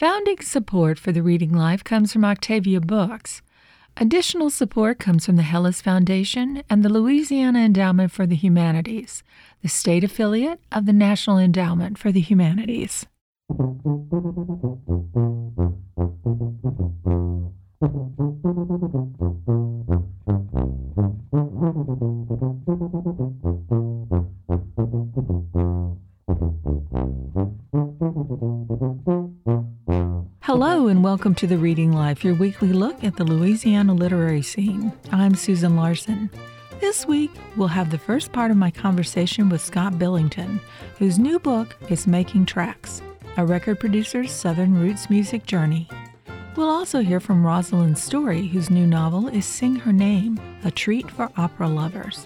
Founding support for the Reading Life comes from Octavia Books. Additional support comes from the Hellas Foundation and the Louisiana Endowment for the Humanities, the state affiliate of the National Endowment for the Humanities. Hello and welcome to The Reading Life, your weekly look at the Louisiana literary scene. I'm Susan Larson. This week, we'll have the first part of my conversation with Scott Billington, whose new book is Making Tracks, a record producer's Southern Roots music journey. We'll also hear from Rosalind Story, whose new novel is Sing Her Name, a treat for opera lovers.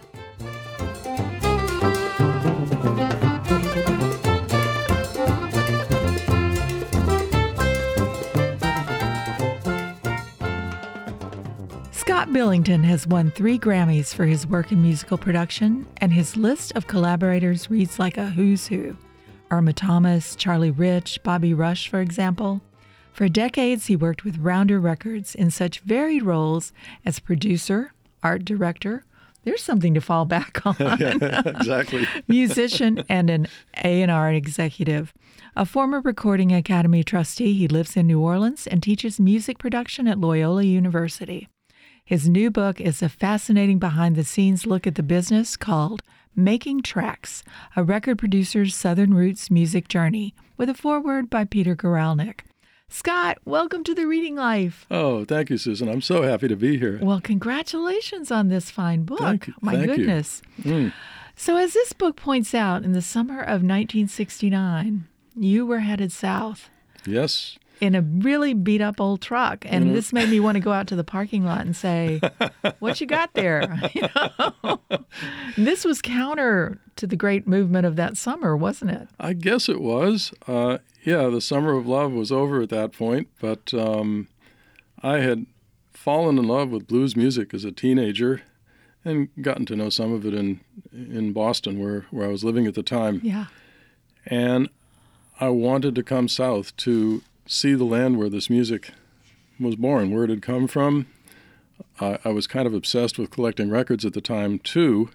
Scott Billington has won 3 Grammys for his work in musical production, and his list of collaborators reads like a who's who. Irma Thomas, Charlie Rich, Bobby Rush, for example. For decades, he worked with Rounder Records in such varied roles as producer, art director, there's something to fall back on, Exactly. musician, and an A&R executive. A former Recording Academy trustee, he lives in New Orleans and teaches music production at Loyola University. His new book is a fascinating behind-the-scenes look at the business called Making Tracks, a record producer's Southern Roots music journey, with a foreword by Peter Guralnick. Scott, welcome to The Reading Life. Oh, thank you, Susan. I'm so happy to be here. Well, congratulations on this fine book. Thank you. My Thank goodness. You. So as this book points out, in the summer of 1969, you were headed south. Yes. In a really beat-up old truck. And this made me want to go out to the parking lot and say, what you got there? You know? This was counter to the great movement of that summer, wasn't it? I guess it was. The summer of love was over at that point, but I had fallen in love with blues music as a teenager and gotten to know some of it in Boston, where I was living at the time. Yeah. And I wanted to come south to see the land where this music was born, where it had come from. I was kind of obsessed with collecting records at the time, too.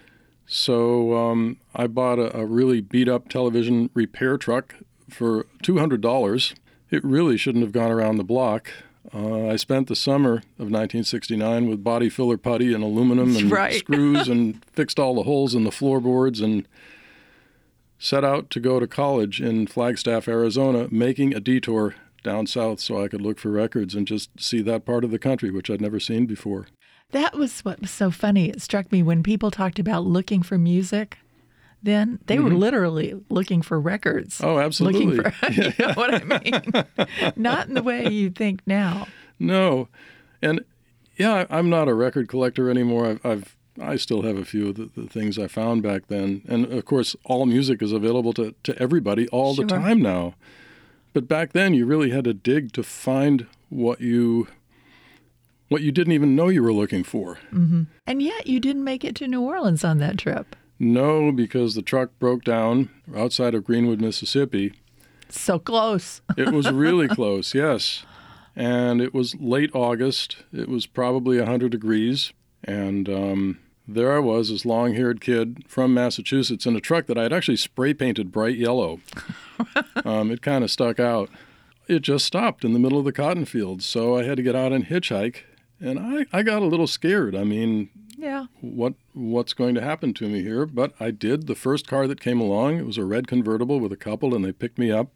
So I bought a really beat-up television repair truck for $200. It really shouldn't have gone around the block. I spent the summer of 1969 with body filler putty and aluminum and screws and fixed all the holes in the floorboards and set out to go to college in Flagstaff, Arizona, making a detour down south so I could look for records and just see that part of the country, which I'd never seen before. That was what was so funny. It struck me when people talked about looking for music, then they were literally looking for records. Oh, absolutely. Looking for, you know what I mean? Not in the way you think now. No. And yeah, I'm not a record collector anymore. I still have a few of the things I found back then. And, of course, all music is available to everybody all the time now. But back then, you really had to dig to find what you didn't even know you were looking for. Mm-hmm. And yet you didn't make it to New Orleans on that trip. No, because the truck broke down outside of Greenwood, Mississippi. So close. It was really close, yes. And it was late August. It was probably 100 degrees. And there I was, this long-haired kid from Massachusetts in a truck that I had actually spray-painted bright yellow. It kind of stuck out. It just stopped in the middle of the cotton fields, so I had to get out and hitchhike. And I got a little scared. I mean, yeah, what's going to happen to me here? But I did. The first car that came along, it was a red convertible with a couple, and they picked me up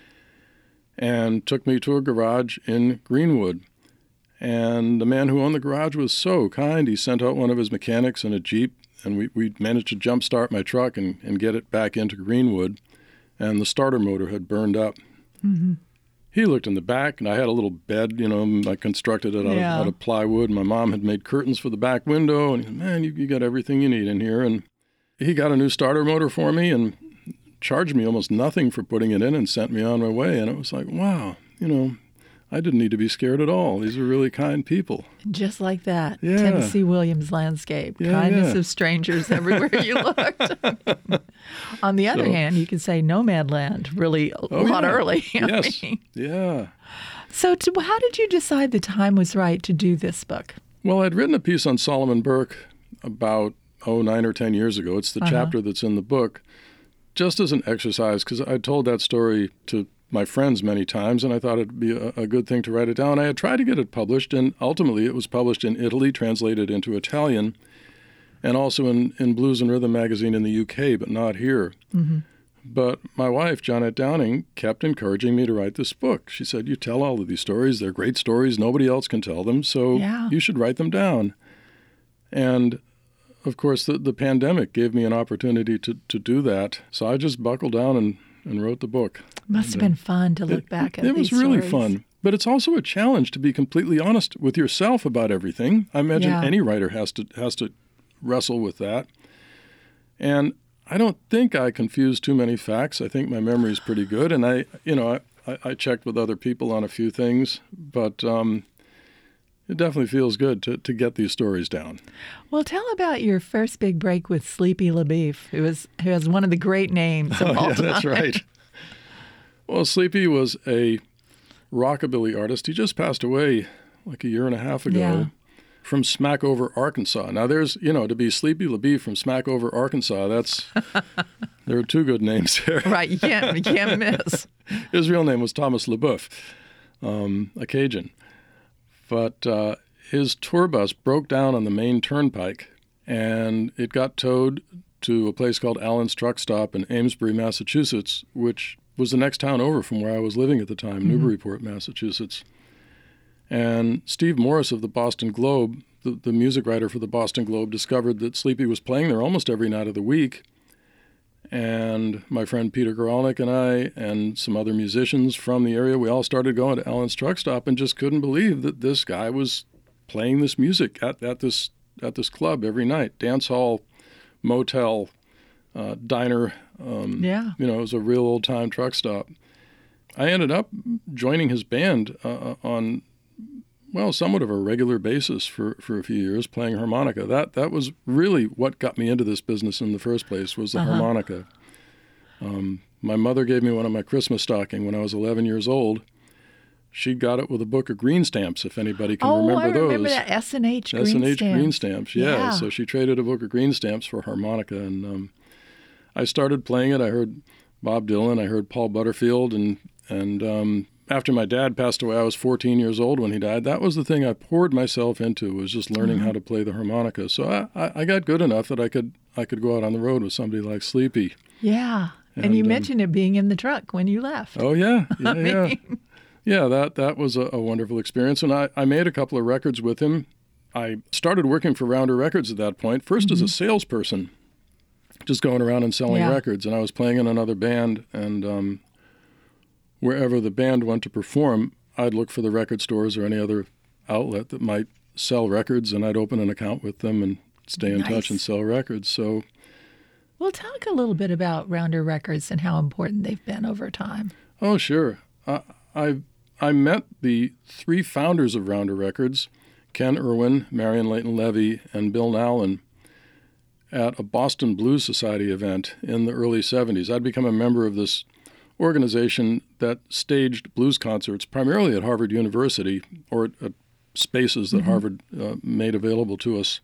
and took me to a garage in Greenwood. And the man who owned the garage was so kind. He sent out one of his mechanics in a Jeep, and we managed to jumpstart my truck and get it back into Greenwood. And the starter motor had burned up. Mm-hmm. He looked in the back, and I had a little bed, I constructed it out of plywood. My mom had made curtains for the back window, and he said, man, you got everything you need in here. And he got a new starter motor for me and charged me almost nothing for putting it in and sent me on my way. And it was like, wow, I didn't need to be scared at all. These are really kind people. Just like that. Yeah. Tennessee Williams landscape. Yeah, Kindness yeah. of strangers everywhere you looked. On the other hand, you could say Nomadland really a lot early. Yes. Yeah. So how did you decide the time was right to do this book? Well, I'd written a piece on Solomon Burke about, 9 or 10 years ago. It's the chapter that's in the book, just as an exercise, because I told that story to my friends many times, and I thought it'd be a good thing to write it down. I had tried to get it published, and ultimately it was published in Italy, translated into Italian, and also in Blues and Rhythm magazine in the UK, but not here. Mm-hmm. But my wife, Janet Downing, kept encouraging me to write this book. She said, you tell all of these stories. They're great stories. Nobody else can tell them, so you should write them down. And, of course, the pandemic gave me an opportunity to do that. So I just buckled down and wrote the book. Must have been fun to look back at. It was these really stories. fun. But it's also a challenge to be completely honest with yourself about everything. I imagine any writer has to wrestle with that. And I don't think I confused too many facts. I think my memory is pretty good. And I checked with other people on a few things, but it definitely feels good to get these stories down. Well, tell about your first big break with Sleepy LaBeef, who has one of the great names of all time. That's right. Well, Sleepy was a rockabilly artist. He just passed away like a year and a half ago from Smackover, Arkansas. Now, there's, to be Sleepy LaBeef from Smackover, Arkansas, there are two good names there. Right, you can't miss. His real name was Thomas LaBeouf, a Cajun. But his tour bus broke down on the main turnpike, and it got towed to a place called Allen's Truck Stop in Amesbury, Massachusetts, which was the next town over from where I was living at the time, Newburyport, Massachusetts. And Steve Morris of the Boston Globe, the music writer for the Boston Globe, discovered that Sleepy was playing there almost every night of the week. And my friend Peter Goralnik and I and some other musicians from the area, we all started going to Allen's Truck Stop and just couldn't believe that this guy was playing this music at this club every night. Dance hall, motel, diner. It was a real old-time truck stop. I ended up joining his band on somewhat of a regular basis for a few years, playing harmonica. That was really what got me into this business in the first place, was the harmonica. My mother gave me one on my Christmas stocking when I was 11 years old. She got it with a book of green stamps, if anybody can remember those. Oh, I remember that S&H green S&H stamps. green stamps, yeah. So she traded a book of green stamps for harmonica, and I started playing it. I heard Bob Dylan, I heard Paul Butterfield, and after my dad passed away, I was 14 years old when he died. That was the thing I poured myself into, was just learning how to play the harmonica. So I got good enough that I could go out on the road with somebody like Sleepy. Yeah, and you mentioned it being in the truck when you left. Oh, yeah. Yeah, that was a wonderful experience. And I made a couple of records with him. I started working for Rounder Records at that point, first as a salesperson, just going around and selling records. And I was playing in another band, and wherever the band went to perform, I'd look for the record stores or any other outlet that might sell records, and I'd open an account with them and stay in touch and sell records. So, well, talk a little bit about Rounder Records and how important they've been over time. Oh, sure. I met the three founders of Rounder Records, Ken Irwin, Marion Leighton Levy, and Bill Nowlin, at a Boston Blues Society event in the early 70s. I'd become a member of this organization that staged blues concerts primarily at Harvard University, or at spaces that Harvard made available to us.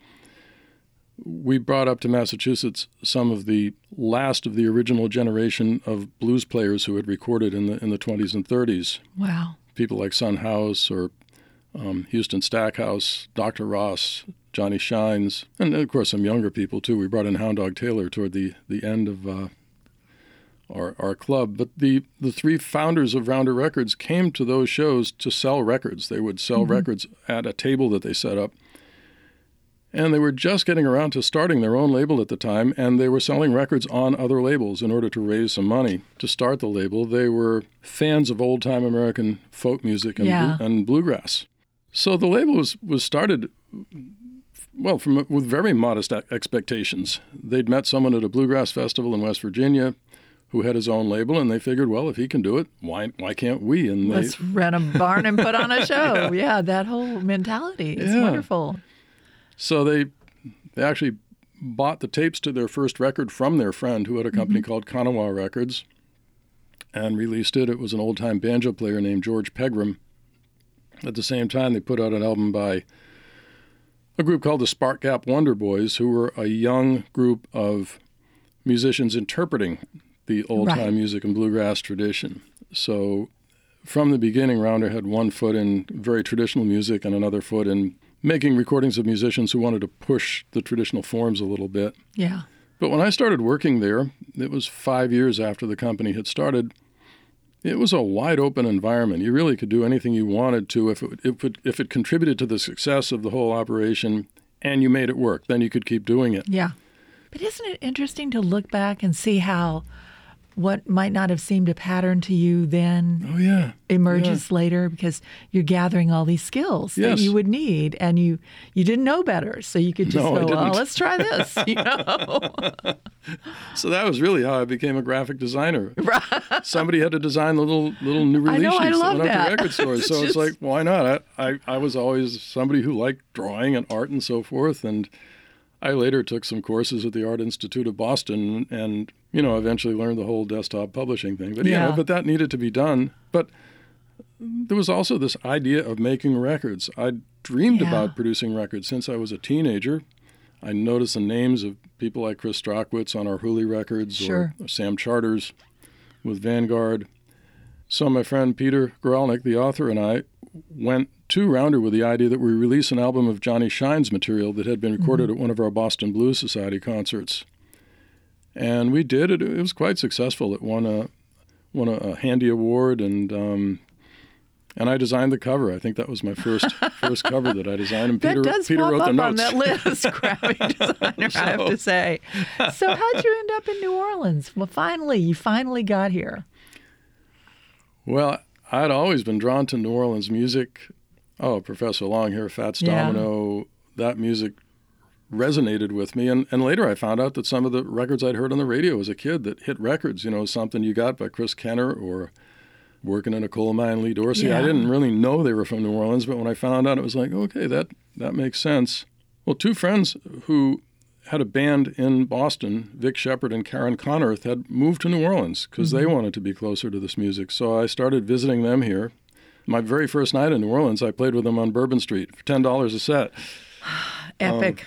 We brought up to Massachusetts some of the last of the original generation of blues players who had recorded in the 20s and 30s. Wow. People like Son House or Houston Stackhouse, Dr. Ross, Johnny Shines, and of course some younger people too. We brought in Hound Dog Taylor toward the end of our club. But the three founders of Rounder Records came to those shows to sell records. They would sell records at a table that they set up. And they were just getting around to starting their own label at the time, and they were selling records on other labels in order to raise some money to start the label. They were fans of old-time American folk music and bluegrass. So the label was started, with very modest expectations. They'd met someone at a bluegrass festival in West Virginia who had his own label, and they figured, well, if he can do it, why can't we? And let's rent a barn and put on a show. Yeah, that whole mentality is wonderful. So they actually bought the tapes to their first record from their friend who had a company called Kanawha Records and released it. It was an old-time banjo player named George Pegram. At the same time, they put out an album by a group called the Spark Gap Wonder Boys, who were a young group of musicians interpreting the old-time music and bluegrass tradition. So from the beginning, Rounder had one foot in very traditional music and another foot in making recordings of musicians who wanted to push the traditional forms a little bit. Yeah. But when I started working there, it was 5 years after the company had started. It was a wide-open environment. You really could do anything you wanted to if it contributed to the success of the whole operation and you made it work. Then you could keep doing it. Yeah. But isn't it interesting to look back and see how what might not have seemed a pattern to you then emerges later because you're gathering all these skills that you would need, and you didn't know better, so you could just go, well, let's try this, you know. So that was really how I became a graphic designer. Somebody had to design the little new release sheets that went up to record stores. So it's like, why not? I was always somebody who liked drawing and art and so forth, and I later took some courses at the Art Institute of Boston and, eventually learned the whole desktop publishing thing. But, but that needed to be done. But there was also this idea of making records. I dreamed about producing records since I was a teenager. I noticed the names of people like Chris Strachwitz on our Hooley records or Sam Charters with Vanguard. So my friend Peter Goralnik, the author, and I went to Rounder with the idea that we release an album of Johnny Shine's material that had been recorded at one of our Boston Blues Society concerts. And we did it. It was quite successful. It won a Handy Award, and I designed the cover. I think that was my first cover that I designed. And Peter wrote the notes. On that list, graphic designer, I have to say. So how'd you end up in New Orleans? Well, you finally got here. Well, I'd always been drawn to New Orleans music. Oh, Professor Longhair, Fats Domino, that music resonated with me. And later I found out that some of the records I'd heard on the radio as a kid that hit records, Something You Got by Chris Kenner or Working in a Coal Mine, Lee Dorsey. I didn't really know they were from New Orleans, but when I found out, it was like, okay, that makes sense. Well, two friends who had a band in Boston, Vic Shepard and Karen Connorth, had moved to New Orleans because they wanted to be closer to this music. So I started visiting them here. My very first night in New Orleans, I played with them on Bourbon Street for $10 a set. Epic.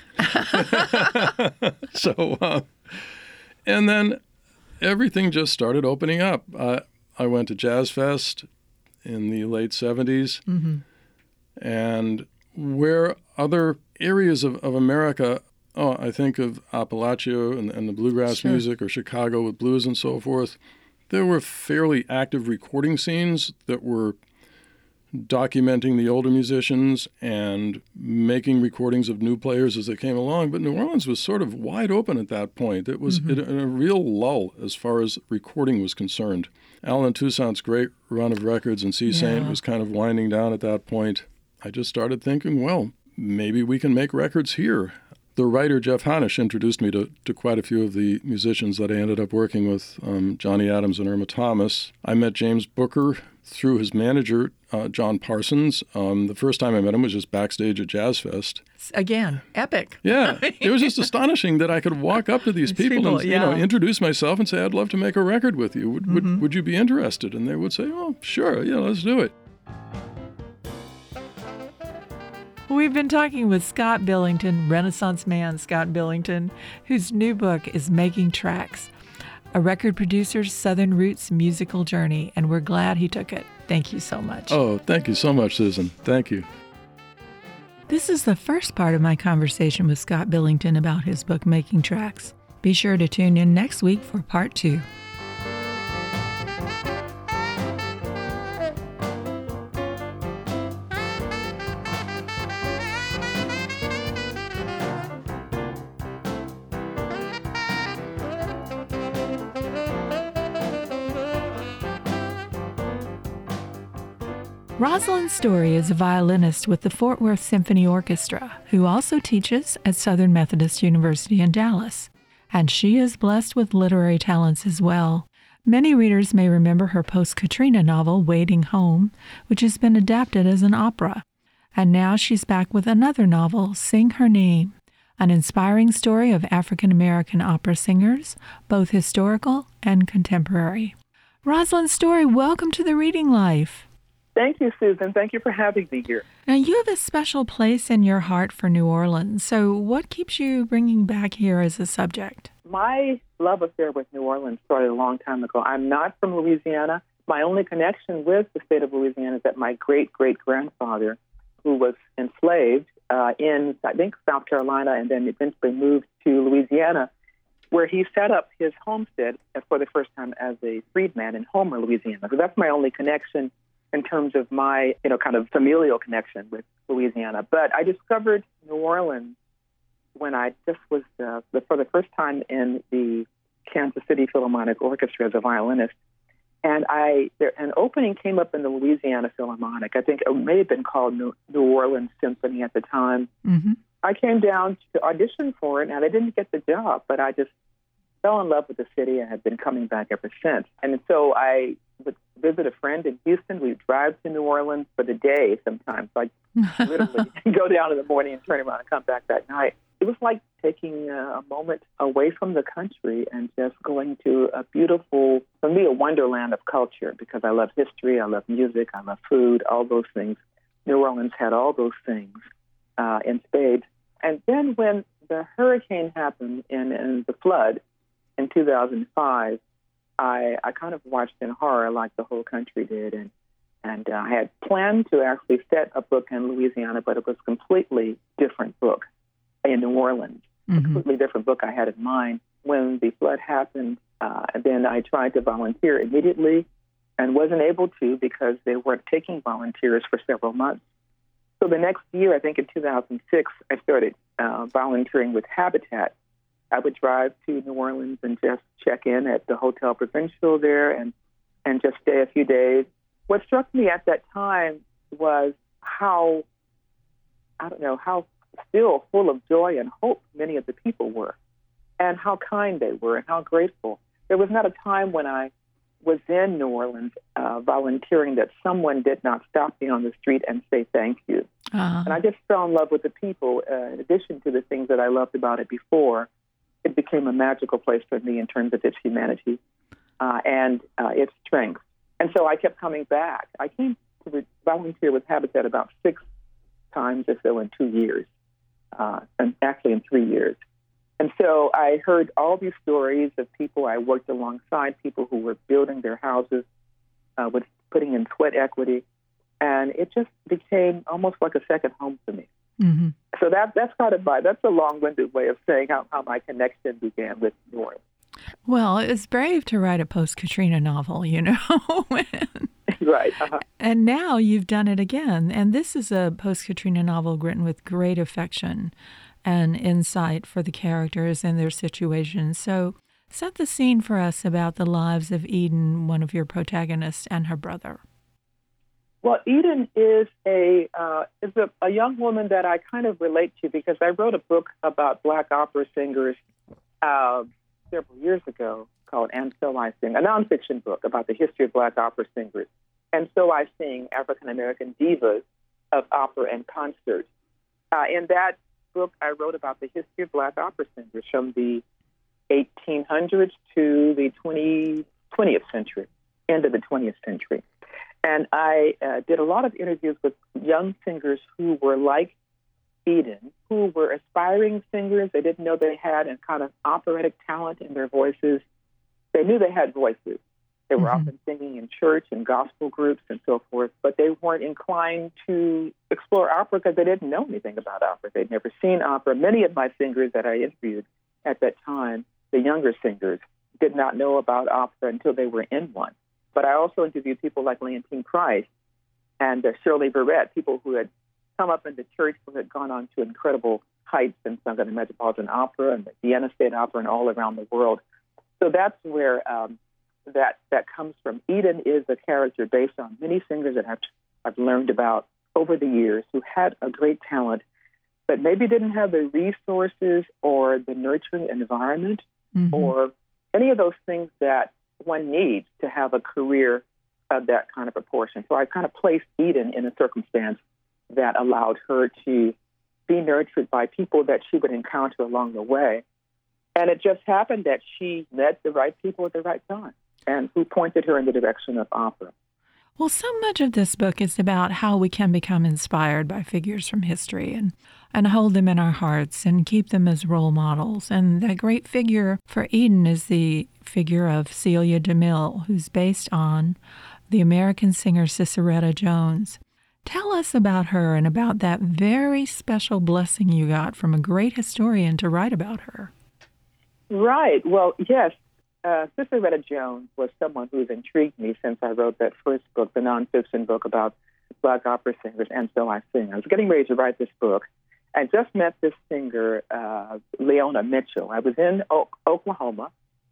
And then everything just started opening up. I went to Jazz Fest in the late 70s. And where other areas of America, I think of Appalachia and the bluegrass music, or Chicago with blues and so forth, there were fairly active recording scenes that were documenting the older musicians and making recordings of new players as they came along. But New Orleans was sort of wide open at that point. It was in a real lull as far as recording was concerned. Alan Toussaint's great run of records and C. Saint was kind of winding down at that point. I just started thinking, well, maybe we can make records here. The writer Jeff Hanisch introduced me to quite a few of the musicians that I ended up working with, Johnny Adams and Irma Thomas. I met James Booker through his manager, John Parsons. The first time I met him was just backstage at Jazz Fest. Again, epic. Yeah, it was just astonishing that I could walk up to these people and introduce myself and say, I'd love to make a record with you. Would you be interested? And they would say, oh, sure, let's do it. We've been talking with Scott Billington, Renaissance man Scott Billington, whose new book is Making Tracks, a record producer's Southern Roots musical journey, and we're glad he took it. Thank you so much. Oh, thank you so much, Susan. Thank you. This is the first part of my conversation with Scott Billington about his book, Making Tracks. Be sure to tune in next week for part 2. Rosalind Story is a violinist with the Fort Worth Symphony Orchestra, who also teaches at Southern Methodist University in Dallas. And she is blessed with literary talents as well. Many readers may remember her post-Katrina novel, Waiting Home, which has been adapted as an opera. And now she's back with another novel, Sing Her Name, an inspiring story of African-American opera singers, both historical and contemporary. Rosalind Story, welcome to The Reading Life. Thank you, Susan. Thank you for having me here. Now, you have a special place in your heart for New Orleans. So what keeps you bringing back here as a subject? My love affair with New Orleans started a long time ago. I'm not from Louisiana. My only connection with the state of Louisiana is that my great-great-grandfather, who was enslaved in, I think, South Carolina, and then eventually moved to Louisiana, where he set up his homestead for the first time as a freedman in Homer, Louisiana. So that's my only connection in terms of my, kind of familial connection with Louisiana. But I discovered New Orleans when I just was, for the first time in the Kansas City Philharmonic Orchestra as a violinist. And an opening came up in the Louisiana Philharmonic. I think it may have been called New Orleans Symphony at the time. Mm-hmm. I came down to audition for it, and I didn't get the job, but I just fell in love with the city and have been coming back ever since. And so I would visit a friend in Houston. We'd drive to New Orleans for the day sometimes. So I literally go down in the morning and turn around and come back that night. It was like taking a moment away from the country and just going to a beautiful, for me, a wonderland of culture, because I love history, I love music, I love food, all those things. New Orleans had all those things in spades. And then when the hurricane happened and the flood in 2005, I kind of watched in horror like the whole country did. And I had planned to actually set a book in Louisiana, but it was a completely different book in New Orleans, a completely different book I had in mind. When the flood happened, then I tried to volunteer immediately and wasn't able to because they weren't taking volunteers for several months. So the next year, I think in 2006, I started volunteering with Habitat. I would drive to New Orleans and just check in at the Hotel Provincial there and just stay a few days. What struck me at that time was how still full of joy and hope many of the people were, and how kind they were, and how grateful. There was not a time when I was in New Orleans volunteering that someone did not stop me on the street and say thank you. Uh-huh. And I just fell in love with the people. In addition to the things that I loved about it before, it became a magical place for me in terms of its humanity and its strength. And so I kept coming back. I came to volunteer with Habitat about 6 times or so in 2 years, and actually in 3 years. And so I heard all these stories of people I worked alongside, people who were building their houses with putting in sweat equity, and it just became almost like a second home to me. Mm-hmm. So that's a long-winded way of saying how my connection began with New Orleans. Well, it's brave to write a post-Katrina novel, Right. Uh-huh. And now you've done it again. And this is a post-Katrina novel written with great affection and insight for the characters and their situations. So set the scene for us about the lives of Eden, one of your protagonists, and her brother. Well, Eden is a young woman that I kind of relate to because I wrote a book about Black opera singers several years ago called And So I Sing, a nonfiction book about the history of Black opera singers. And So I Sing, African-American Divas of Opera and Concert. In that book, I wrote about the history of Black opera singers from the 1800s to the 20th century, end of the 20th century. And I did a lot of interviews with young singers who were like Eden, who were aspiring singers. They didn't know they had a kind of operatic talent in their voices. They knew they had voices. They were often singing in church and gospel groups and so forth, but they weren't inclined to explore opera because they didn't know anything about opera. They'd never seen opera. Many of my singers that I interviewed at that time, the younger singers, did not know about opera until they were in one. But I also interviewed people like Leontine Price and Shirley Barrett, people who had come up in the church, who had gone on to incredible heights and sung at the Metropolitan Opera and the Vienna State Opera and all around the world. So that's where that comes from. Eden is a character based on many singers that I've learned about over the years who had a great talent, but maybe didn't have the resources or the nurturing environment or any of those things that one needs to have a career of that kind of proportion. So I kind of placed Eden in a circumstance that allowed her to be nurtured by people that she would encounter along the way. And it just happened that she met the right people at the right time and who pointed her in the direction of opera. Well, so much of this book is about how we can become inspired by figures from history and hold them in our hearts and keep them as role models. And that great figure for Eden is the figure of Celia DeMille, who's based on the American singer Ciceretta Jones. Tell us about her and about that very special blessing you got from a great historian to write about her. Right. Well, yes. Ciceretta Jones was someone who's intrigued me since I wrote that first book, the nonfiction book about Black opera singers, And So I Sing. I was getting ready to write this book. I just met this singer, Leona Mitchell. I was in Oklahoma,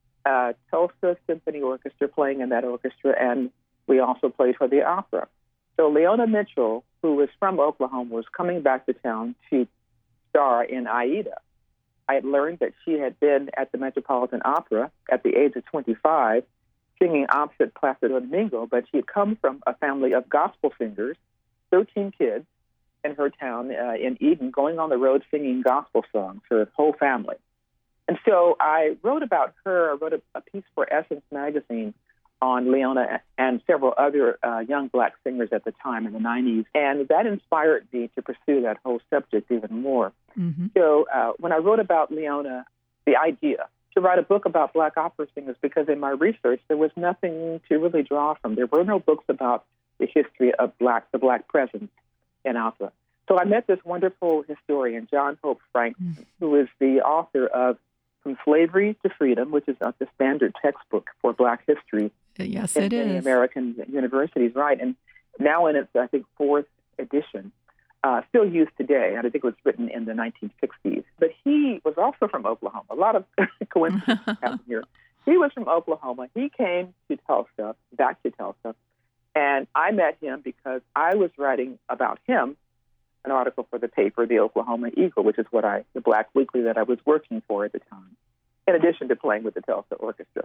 Tulsa Symphony Orchestra, playing in that orchestra, and we also played for the opera. So Leona Mitchell, who was from Oklahoma, was coming back to town to star in Aida. I had learned that she had been at the Metropolitan Opera at the age of 25, singing opposite Placido Domingo, but she had come from a family of gospel singers, 13 kids in her town in Eden, going on the road singing gospel songs, her whole family. And so I wrote about her. I wrote a piece for Essence magazine on Leona and several other young Black singers at the time in the 90s. And that inspired me to pursue that whole subject even more. Mm-hmm. So when I wrote about Leona, the idea to write a book about Black opera singers, because in my research, there was nothing to really draw from. There were no books about the history of the Black presence in opera. So I met this wonderful historian, John Hope Franklin, who is the author of From Slavery to Freedom, which is the standard textbook for Black history. Yes, it is. In American universities, right. And now in its, I think, fourth edition, still used today. And I think it was written in the 1960s. But he was also from Oklahoma. A lot of coincidences happen here. He was from Oklahoma. He came to Tulsa, back to Tulsa, and I met him because I was writing about him an article for the paper, the Oklahoma Eagle, which is the Black weekly that I was working for at the time, in addition to playing with the Tulsa Orchestra.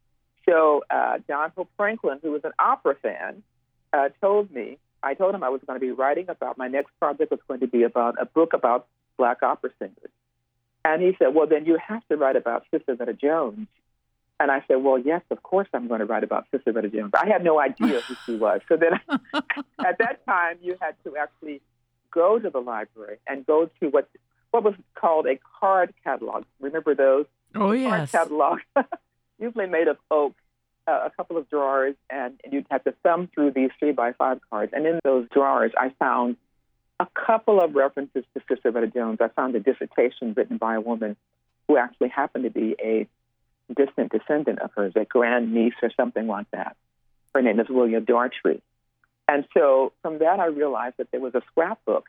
So John Hope Franklin, who was an opera fan, told me, I told him I was going to be writing about, my next project was going to be about a book about Black opera singers. And he said, well, then you have to write about Ciceretta Jones. And I said, well, yes, of course I'm going to write about Ciceretta Jones. I had no idea who she was. So then at that time, you had to actually go to the library and go to what was called a card catalog. Remember those? Oh, yes. Card catalog, usually made of oak, a couple of drawers, and you'd have to thumb through these 3x5 cards. And in those drawers, I found a couple of references to Ciceretta Jones. I found a dissertation written by a woman who actually happened to be a distant descendant of hers, a grandniece or something like that. Her name is William Dartry. And so from that, I realized that there was a scrapbook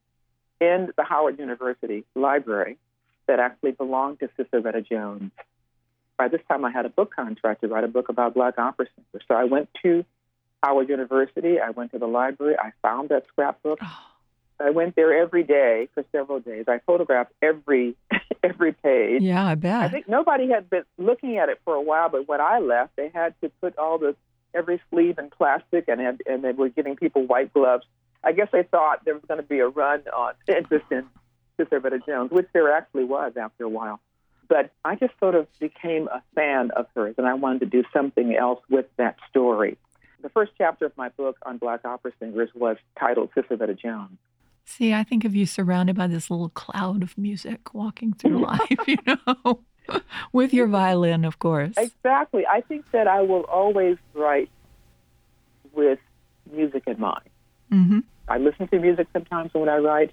in the Howard University library that actually belonged to Ciceretta Jones. By this time, I had a book contract to write a book about Black opera singers. So I went to Howard University. I went to the library. I found that scrapbook. I went there every day for several days. I photographed every page. Yeah, I bet. I think nobody had been looking at it for a while, but when I left, they had to put every sleeve in plastic, and they were giving people white gloves. I guess they thought there was going to be a run on interest in Ciceretta Jones, which there actually was after a while. But I just sort of became a fan of hers, and I wanted to do something else with that story. The first chapter of my book on Black opera singers was titled Ciceretta Jones. See, I think of you surrounded by this little cloud of music walking through life, with your violin, of course. Exactly. I think that I will always write with music in mind. Mm-hmm. I listen to music sometimes when I write.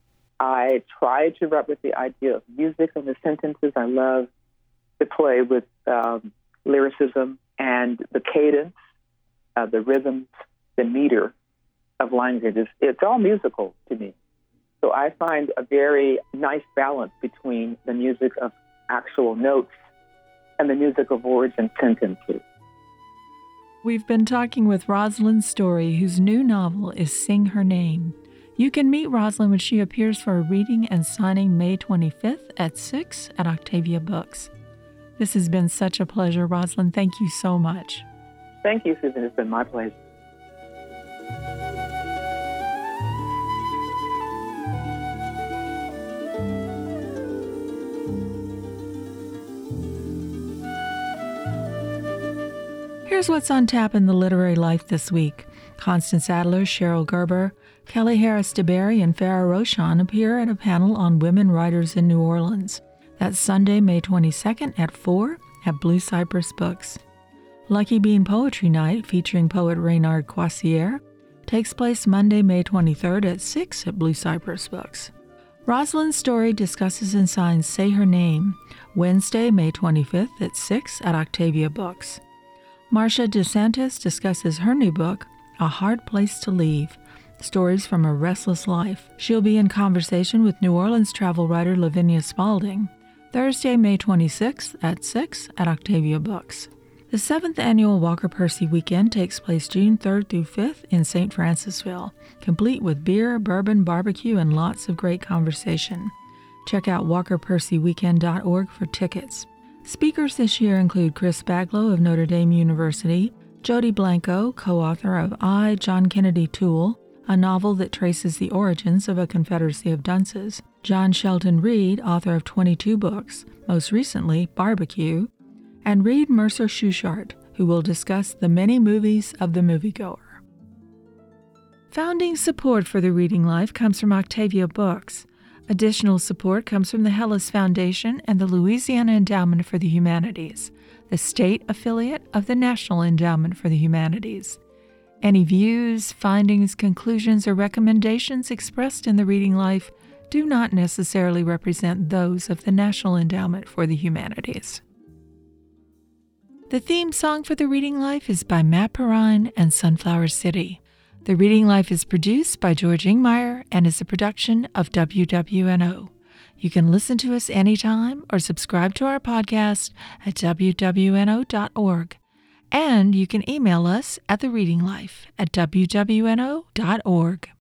I try to write with the idea of music in the sentences. I love to play with lyricism and the cadence, the rhythms, the meter of languages. It's all musical to me. So I find a very nice balance between the music of actual notes and the music of words and sentences. We've been talking with Rosalind Story, whose new novel is Sing Her Name. You can meet Rosalind when she appears for a reading and signing May 25th at 6 at Octavia Books. This has been such a pleasure, Rosalind. Thank you so much. Thank you, Susan. It's been my pleasure. Here's what's on tap in the literary life this week. Constance Adler, Cheryl Gerber, Kelly Harris DeBerry, and Farah Roshan appear at a panel on women writers in New Orleans. That's Sunday, May 22nd at 4 at Blue Cypress Books. Lucky Bean Poetry Night, featuring poet Reynard Coissier, takes place Monday, May 23rd at 6 at Blue Cypress Books. Rosalind Story discusses and signs Say Her Name, Wednesday, May 25th at 6 at Octavia Books. Marcia DeSantis discusses her new book, A Hard Place to Leave, Stories from a Restless Life. She'll be in conversation with New Orleans travel writer Lavinia Spalding, Thursday, May 26th at 6 at Octavia Books. The 7th annual Walker Percy Weekend takes place June 3rd through 5th in St. Francisville, complete with beer, bourbon, barbecue, and lots of great conversation. Check out walkerpercyweekend.org for tickets. Speakers this year include Chris Baglow of Notre Dame University, Jody Blanco, co-author of I, John Kennedy Toole, a novel that traces the origins of a confederacy of dunces, John Shelton Reed, author of 22 books, most recently Barbecue, and Reed Mercer Schuchart, who will discuss the many movies of the moviegoer. Founding support for the Reading Life comes from Octavia Books. Additional support comes from the Hellis Foundation and the Louisiana Endowment for the Humanities, the state affiliate of the National Endowment for the Humanities. Any views, findings, conclusions, or recommendations expressed in the Reading Life do not necessarily represent those of the National Endowment for the Humanities. The theme song for the Reading Life is by Matt Perrine and Sunflower City. The Reading Life is produced by George Ingmeyer and is a production of WWNO. You can listen to us anytime or subscribe to our podcast at wwno.org. And you can email us at thereadinglife@wwno.org.